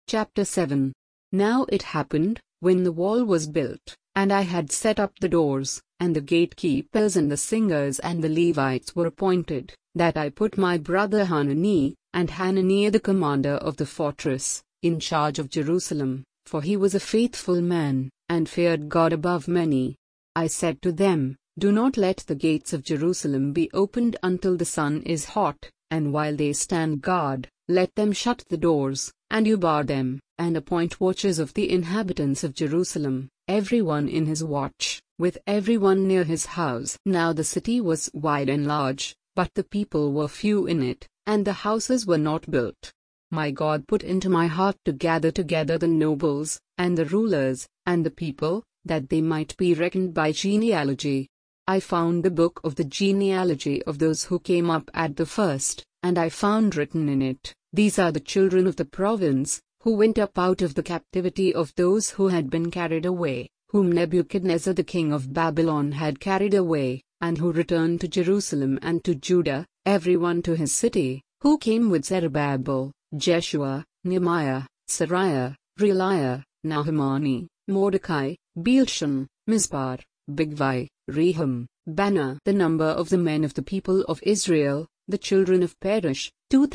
Chapter 7. Now it happened, when the wall was built, and I had set up the doors, and the gatekeepers and the singers and the Levites were appointed, that I put my brother Hanani, and Hananiah the commander of the fortress, in charge of Jerusalem, for he was a faithful man, and feared God above many. I said to them, Do not let the gates of Jerusalem be opened until the sun is hot, and while they stand guard, let them shut the doors, and you bar them, and appoint watchers of the inhabitants of Jerusalem, everyone in his watch, with everyone near his house. Now the city was wide and large, but the people were few in it, and the houses were not built. My God put into my heart to gather together the nobles, and the rulers, and the people, that they might be reckoned by genealogy. I found the book of the genealogy of those who came up at the first, and I found written in it, These are the children of the province, who went up out of the captivity of those who had been carried away, whom Nebuchadnezzar the king of Babylon had carried away, and who returned to Jerusalem and to Judah, everyone to his city, who came with Zerubbabel, Jeshua, Nehemiah, Sariah, Realiah, Nahamani, Mordecai, Bilshan, Mispar, Bigvai, Rehum, Bana. The number of the men of the people of Israel, the children of Perish,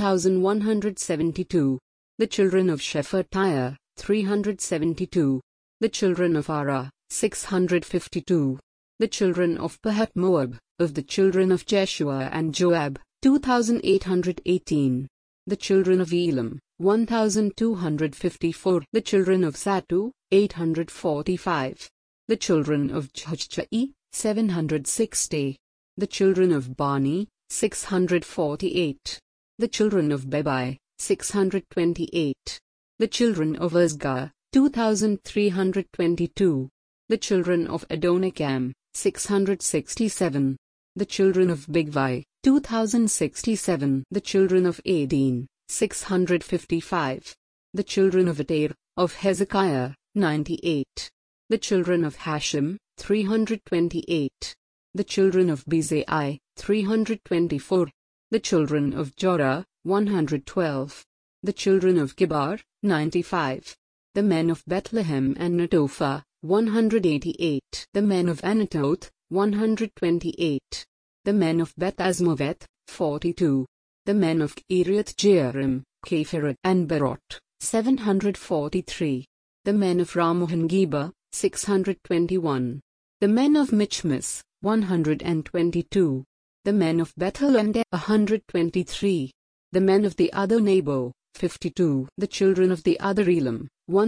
2,172. The children of Shephatiah, 372. The children of Ara, 652. The children of Pahath-Moab, of the children of Jeshua and Joab, 2,818. The children of Elam, 1,254. The children of Zattu, 845. The children of Jachai, 760. The children of Bani, 648. The children of Bebai, 628. The children of Azgah, 2,322. The children of Adonikam, 667. The children of Bigvai, 2,067. The children of Adin, 655. The children of Ater, of Hezekiah, 98. The children of Hashem, 328. The children of Bezai, 324. The children of Jorah, 112. The children of Gibar, 95. The men of Bethlehem and Netophah, 188. The men of Anatoth, 128. The men of Beth-Azmaveth, 42. The men of Kiriath-Jearim, Kephirat and Berot, 743. The men of Ramoth and Geba, 621. The men of Michmas, 122. The men of Bethel and 123. The men of the other Nebo, 52. The children of the other Elam,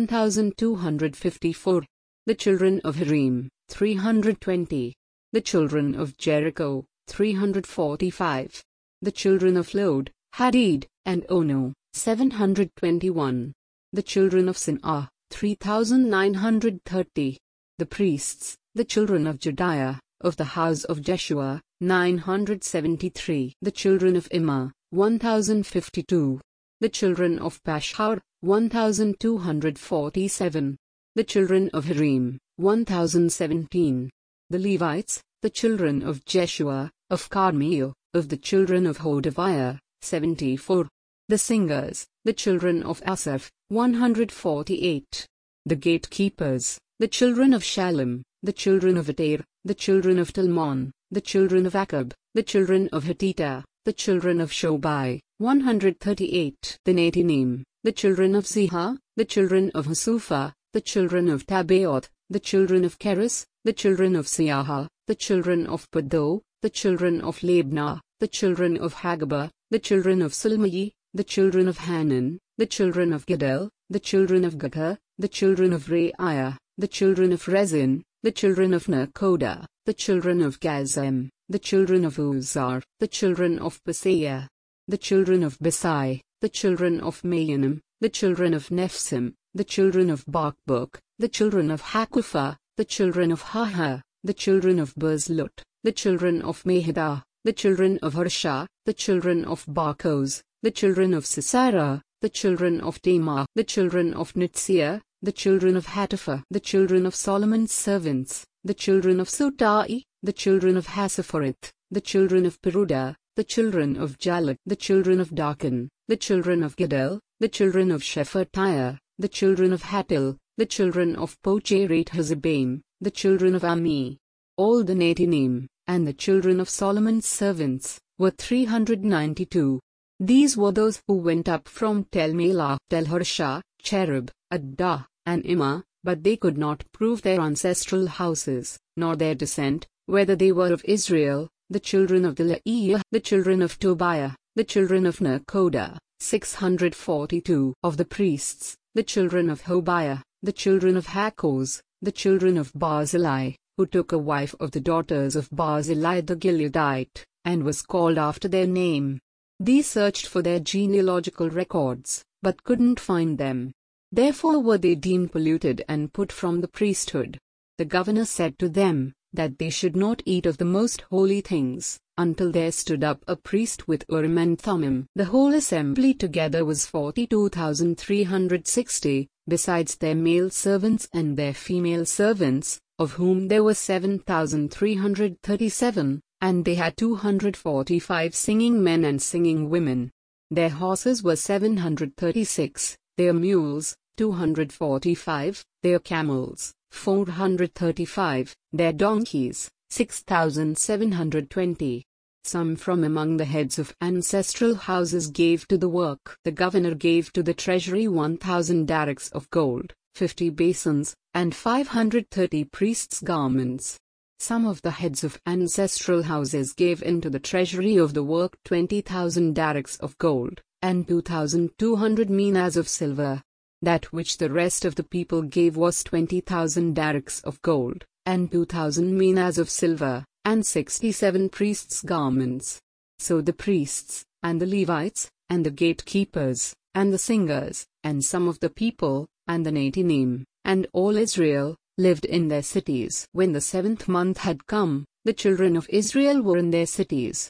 1,254. The children of Harim, 320. The children of Jericho, 345. The children of Lod, Hadid, and Ono, 721. The children of Sinah, 3,930. The priests, the children of Jediah, of the house of Jeshua, 973. The children of Immer, 1,052. The children of Pashhur, 1,247. The children of Harim, 1,017. The Levites, the children of Jeshua, of Carmel, of the children of Hodaviah, 74. The singers, the children of Asaph, 148. The gatekeepers, the children of Shalom, the children of Ater, the children of Talmon, the children of Akab, the children of Hatita, the children of Shobai, 138. The Netinim, the children of Ziha, the children of Hasupha, the children of Tabaoth, the children of Keres, the children of Siaha, the children of Paddo, the children of Labna, the children of Hagabah, the children of Silmai, the children of Hanan, the children of Gedel, the children of Gakah, the children of Reiah, the children of Rezin, the children of Nekoda, the children of Gazem, the children of Uzar, the children of Paseah, the children of Besai, the children of Mayanim, the children of Nephsim, the children of Bakbuk, the children of Hakupha, the children of Haha, the children of Bezlut, the children of Mehidah, the children of Harsha, the children of Barkos, the children of Sisera, the children of Tamar, the children of Nitzia, the children of Hatipha, the children of Solomon's servants, the children of Sotai, the children of Hassapharith, the children of Peruda, the children of Jalak, the children of Darkan, the children of Gedel, the children of Shephatiah, the children of Hattil, the children of Pochereth-Hazzebaim, the children of Ami. All the Nethinim, and the children of Solomon's servants, were 392. These were those who went up from Tel Melah, Tel Harsha, Cherub, Addah, and Immer, but they could not prove their ancestral houses, nor their descent, whether they were of Israel, the children of Delaiah, the children of Tobiah, the children of Nekoda, 642 of the priests, the children of Hobiah, the children of Hakkoz, the children of Barzillai, who took a wife of the daughters of Barzillai the Gileadite, and was called after their name. These searched for their genealogical records, but couldn't find them. Therefore were they deemed polluted and put from the priesthood. The governor said to them, that they should not eat of the most holy things, until there stood up a priest with Urim and Thummim. The whole assembly together was 42,360, besides their male servants and their female servants, of whom there were 7,337, and they had 245 singing men and singing women. Their horses were 736, their mules, 245, their camels, 435, their donkeys, 6,720. Some from among the heads of ancestral houses gave to the work. The governor gave to the treasury 1,000 darics of gold, 50 basins, and 530 priests' garments. Some of the heads of ancestral houses gave into the treasury of the work 20,000 darics of gold, and 2,200 minas of silver. That which the rest of the people gave was 20,000 darics of gold, and 2,000 minas of silver, and 67 priests' garments. So the priests, and the Levites, and the gatekeepers, and the singers, and some of the people, and the Nethinim, and all Israel, lived in their cities. When the 7th month had come, the children of Israel were in their cities,